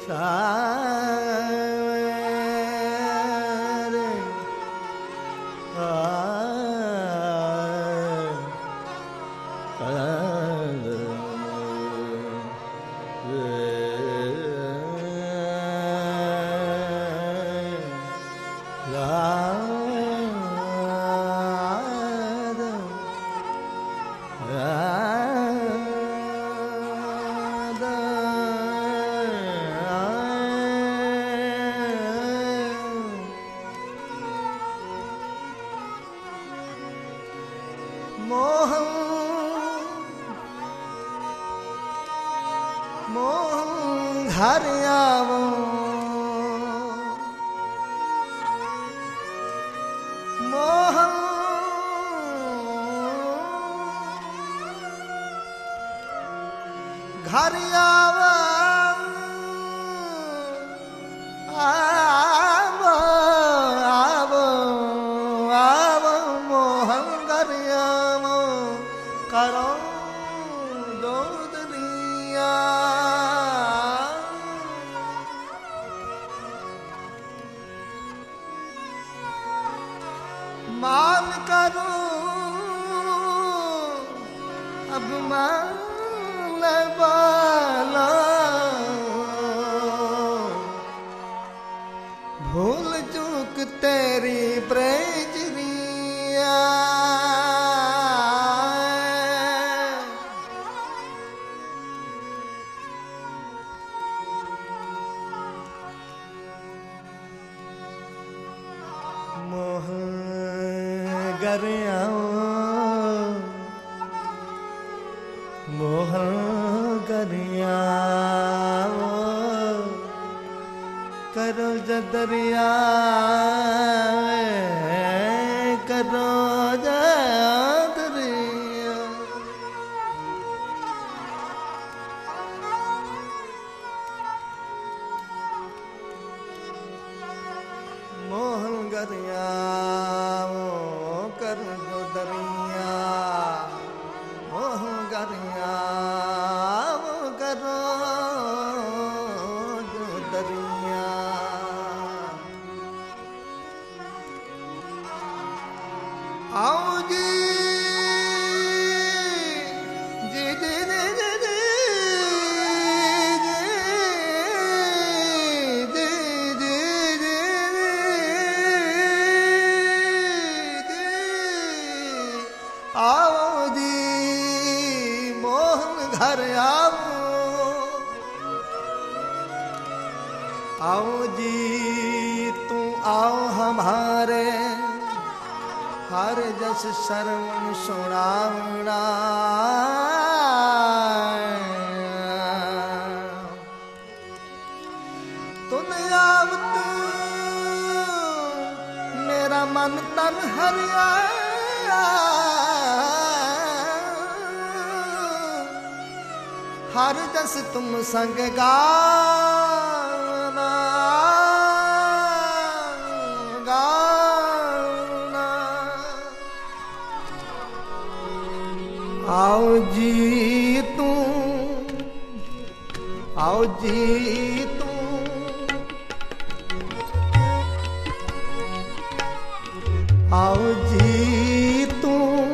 घर आवो मोहन घर आवो आवो आवो आवो मोहन घर आवो करो दो दुनिया मान करो अब मान वाला भूल चूक तेरी प्रेजरिया घर आओ मोहन घर आओ करो जदरिया करो जदरिया मोहन घर आओ कर दो दरिया मोह गरिया वो करो दो दरिया आओ जी जी जी जी जी आओ जी मोहन घर आओ जी तू आओ हमारे हर जस श्रवण सुनावना तुम आवत मेरा मन तन हरिया हर जस तुम संग गाना गाना आओ जी तू आओ जी तू आओ जी तू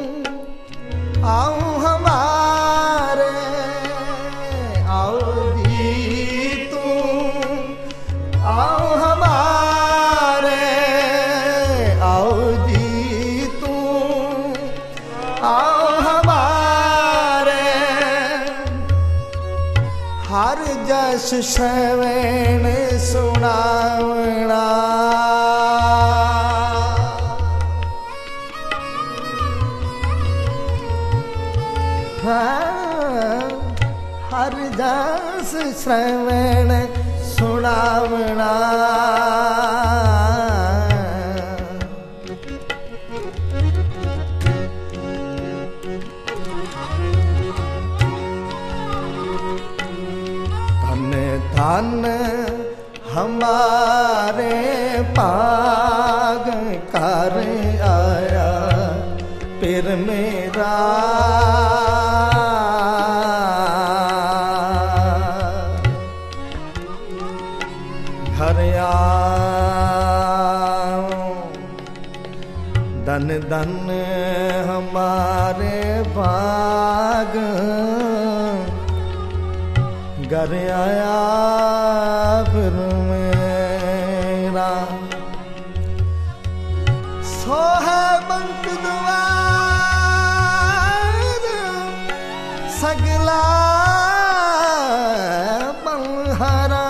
आओ हमारे आओ जी तू आओ हमारे आओ जी तू आओ हमारे हर जस श्रवण सुनावना हर जस श्रवण सुनावना धन धन हमारे पाग कर आया फिर मेरा धन हमारे भाग घर आया फिर मेरा सो है बंक द्वार सगला बलहरा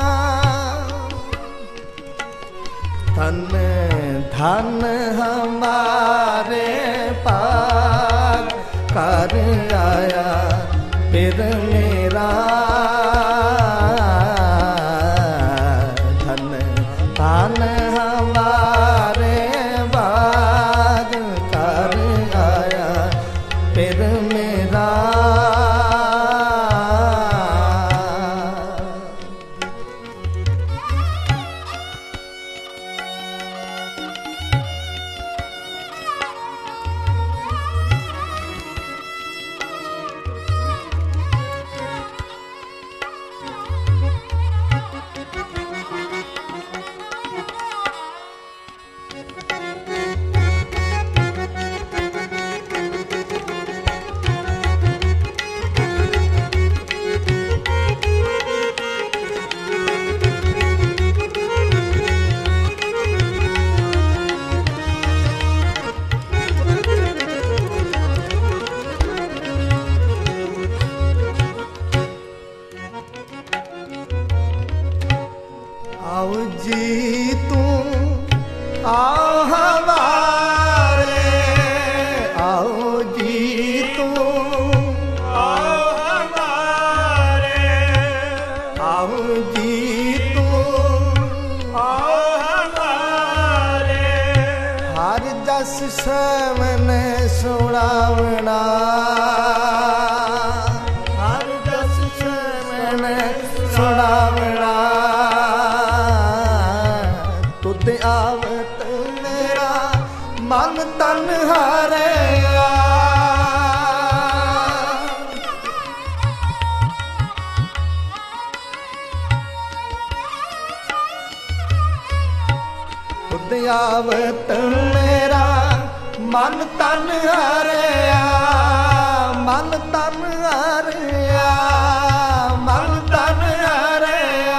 धन धन हमारे पाग कर आया फिर मेरा धन धन हमारे बाग कर आया फिर मेरा आओ जी तू आओ हमारे आओ जी तू आओ हमारे आओ जी तू आओ हमारे हर जस समन सुनावना हर जस समन सुनावना तुद आवत मेरा मन तन हारेया तुद आवत मेरा मन तन हारेया मन तन हारेया मन तन हारेया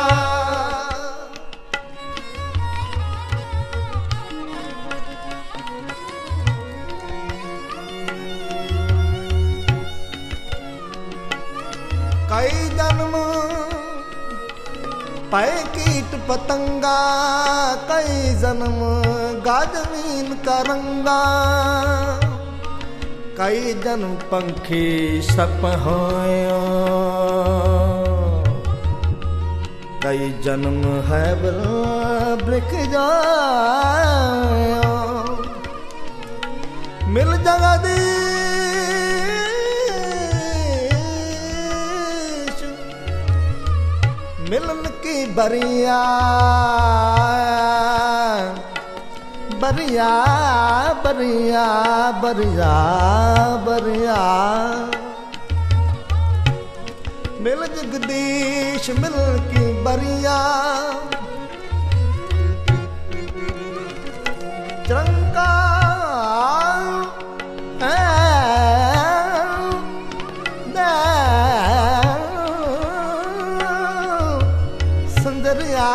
कई जन्म पै कीट पतंगा कई जन्म गाजवीन करंगा कई जन्म पंखी सप होयो कई जन्म है वृक्ष जायो मिल जगदी मिलन की बरिया बरिया बरिया बरिया बरिया मिल जगदीश मिल की बरिया चरंका संदरिया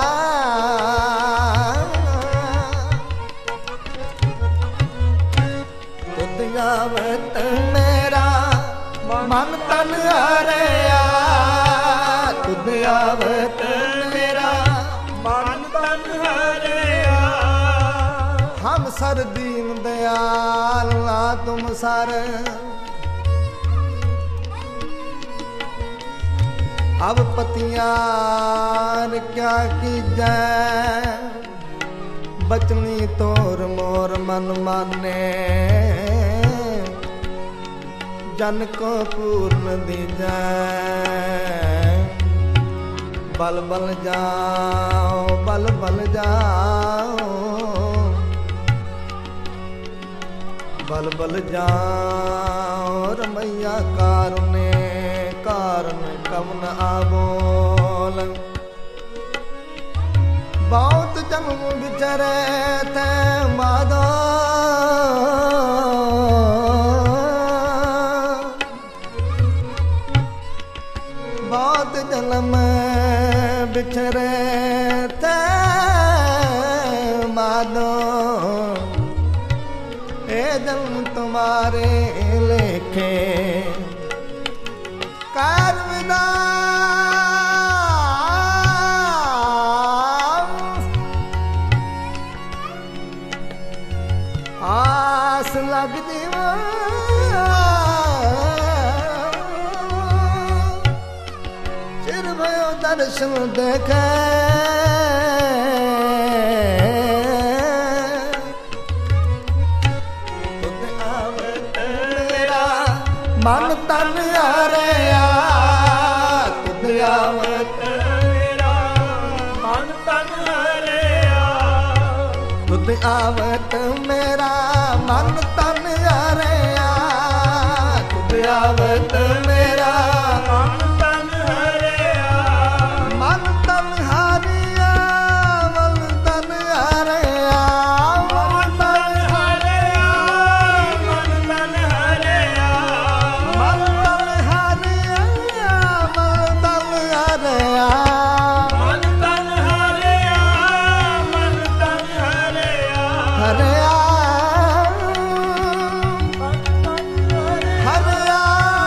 तुद मेरा मन तन हारेया तुद आवत मेरा मन तन हारेया हम सर दीन दयाल ना तुम सर अब पतियार क्या कीजै बचनी तोर मोर मन माने जन को पूर्ण दीजै बल बल जाओ बल बल जाओ बल बल जाओ रमैया कारने कारण कवन आबोल बहुत जन्म बिचरे थे माधो बहुत जन्म बिछरे थे माधो, ए जन्म तुम्हारे लेखे कर विदा। आस लगदी चिर भयो दर्शन देखे, मन तन हरिया तुद आवत मेरा, मन तन हरिया तुद आवत मेरा, मन तन हरिया तुद आवत मेरा, मन तन हरिया, मन तन हरिया, मन तन हरिया, मन तन हरिया, मन तन हरिया, मन तन हरिया, मन तन हरिया, मन तन हरिया, मन तन हरिया, हरिया हरिया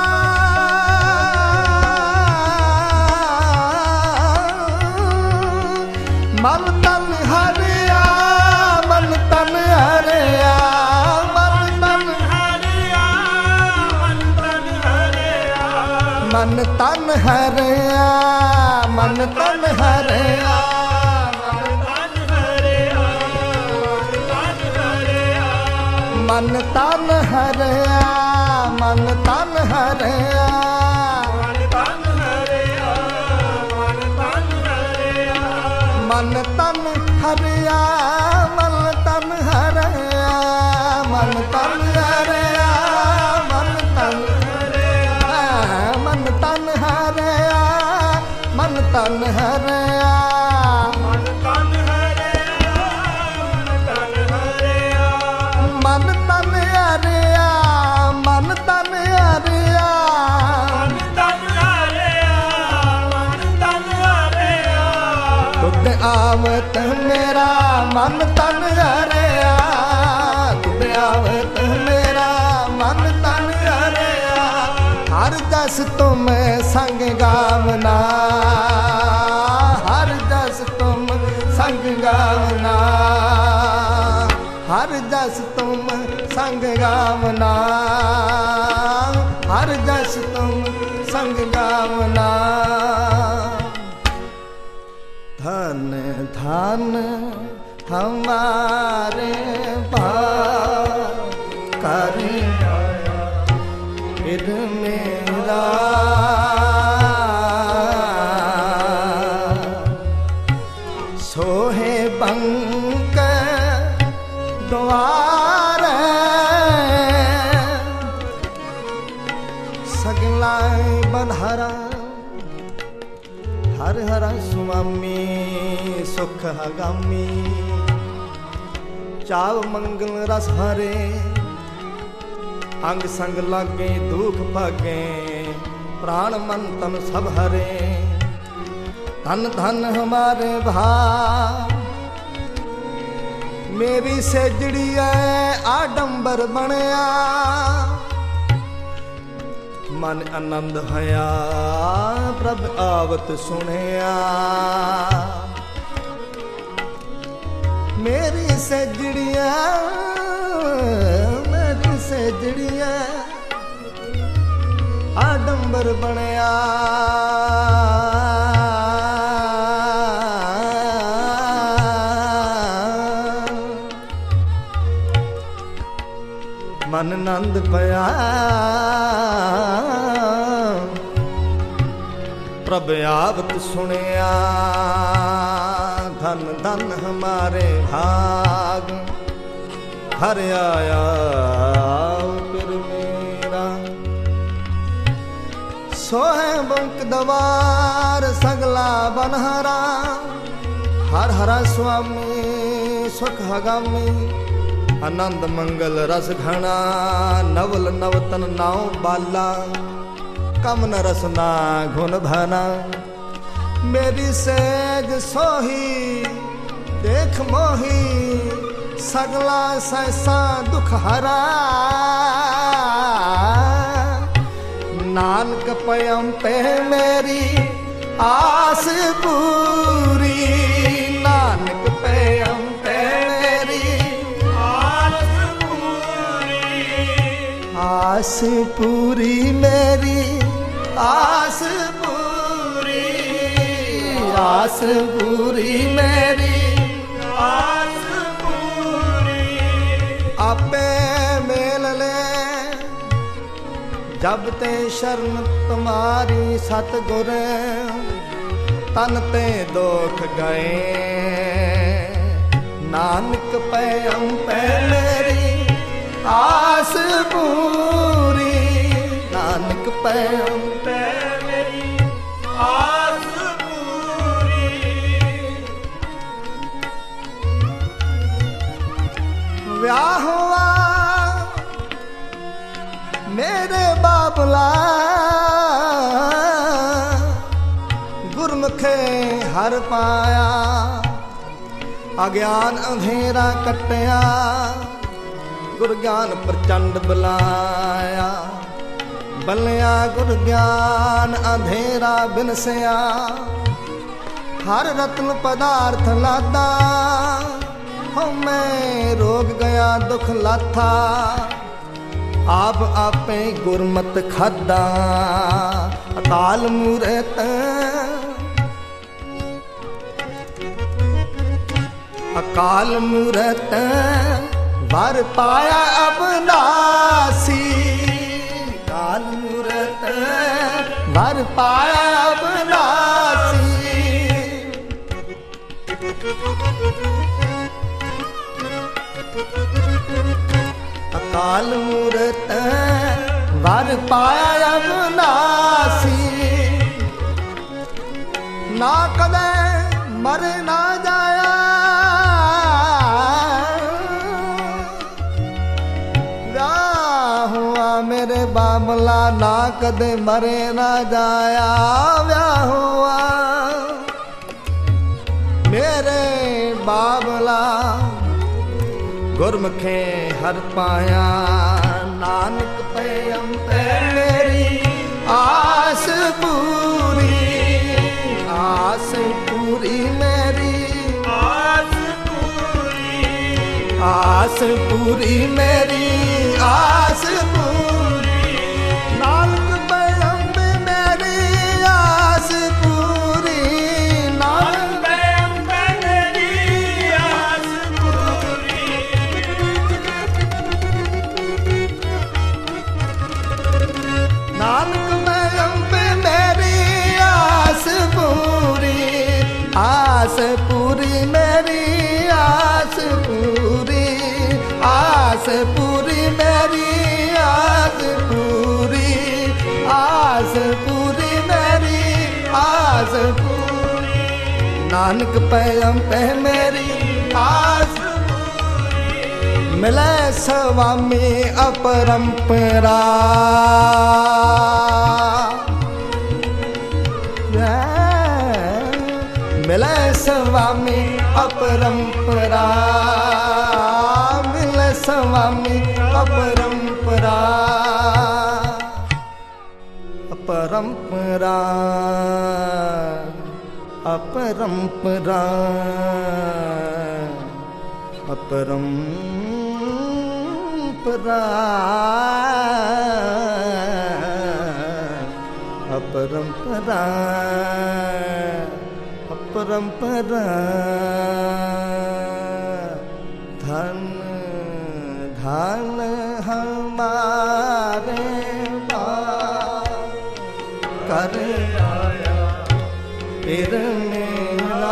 मन तन हरिया, मन तन हरिया, मन तन हरिया, मन तन हरिया, मन तन हरिया, मन तन हरिया, मन तन हरिया, मन तन हरिया, मन तन हरिया, मन तन हरिया, मन तन हरिया, मन तन हरिया, मन तन हरिया, मन तन हरिया, मन तन हरिया, मन तन हरिया, मन तन हरिया, मन तन हरिया, मन तन हरिया, तुद आवत मेरा, मन तन हरिया तुद आवत मेरा, मन तन हरिया, हर जस तुम संग गावना, हर जस तुम संग गावना, हर जस तुम संग गावना, हर जस तुम संग गावना। धन धन हमारे कर फिर मेरा, सोहे बंक द्वार सगलाए बंधारा, हर हर स्वामी सुख हगामी, चाव मंगल रस हरे, अंग संग लागे दुख भागे, प्राण मन तन सब हरे। धन धन हमारे भाव मेरी सेजड़ी है आडंबर बनया, मन आनंद हया प्रभ आवत सुनिया, मेरी सेजड़िया मेरी सेजड़िया आडंबर बनया, मन नंद पया प्रभ आवत सुनिया। धन धन हमारे भाग हर आया फिर मेरा, सोहे बंक दवार सगला बनहरा, हर हरा स्वामी सुख हगामी, आनंद मंगल रस घना, नवल नवतन नाव बाला, कम न रसना घुन भना। मेरी सेज सोही देख मोही सगला सैसा दुख हरा। नानक पयम पे मेरी आस पूरी। नानक पयम पे मेरी आस पूरी। आस पूरी मेरी आस पूरी। आस पूरी मेरी आस पूरी। आपे मेल ले जब ते शरण तुम्हारी सतगुर। तन ते दुख गए नानक पयम पे मेरी आस पूरी। नानक पयम पे मेरी आस पूरी। ब्याह हुआ मेरे बाबला गुरमुखे हर पाया। अज्ञान अंधेरा कट्टिया गुर ज्ञान प्रचंड बुलाया। बलिया गुर ज्ञान अंधेरा बिनसिया। हर रत्न पदार्थ लादा हो मैं रोग गया दुख लाथा। आप आपे गुरमत खादा अकाल मूरत। अकाल मूरत वर पाया अबनासी। अकाल मूरत वर पाया अबनासी। अकाल मूरत वर पाया अबनासी। ना कदे मर ना जाया ब्याह हुआ मेरे बाबला। ना कदे मरे ना जाया ब्याह हुआ मेरे बाबला। गुरमुखे हर पाया नानक पयम पे मेरी आस पूरी। आस पूरी मेरी आस पूरी। आस पूरी मेरी आस पूरी। नानक पयम पे मेरी आस पूरी। नानक पयम पे मेरी आस पूरी। नानक पयम पे मेरी आस पूरी। आस पूरी मेरी आस पूरी। आस पूरी मेरी आस पूरी। आस पूरी मेरी आस पूरी। नानक पयम पे मेरी आस पूरी। मिले स्वामी अपरंपरा। मिले स्वामी अपरंपरा। मिले स्वामी अपरंपरा। अपरंपरा अपरंपरा अपरंपरा। अपरंपरा अपरंपरा। धन धन हमारे कर आया फिर मेरा।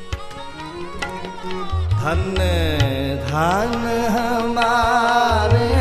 धन धन हमारे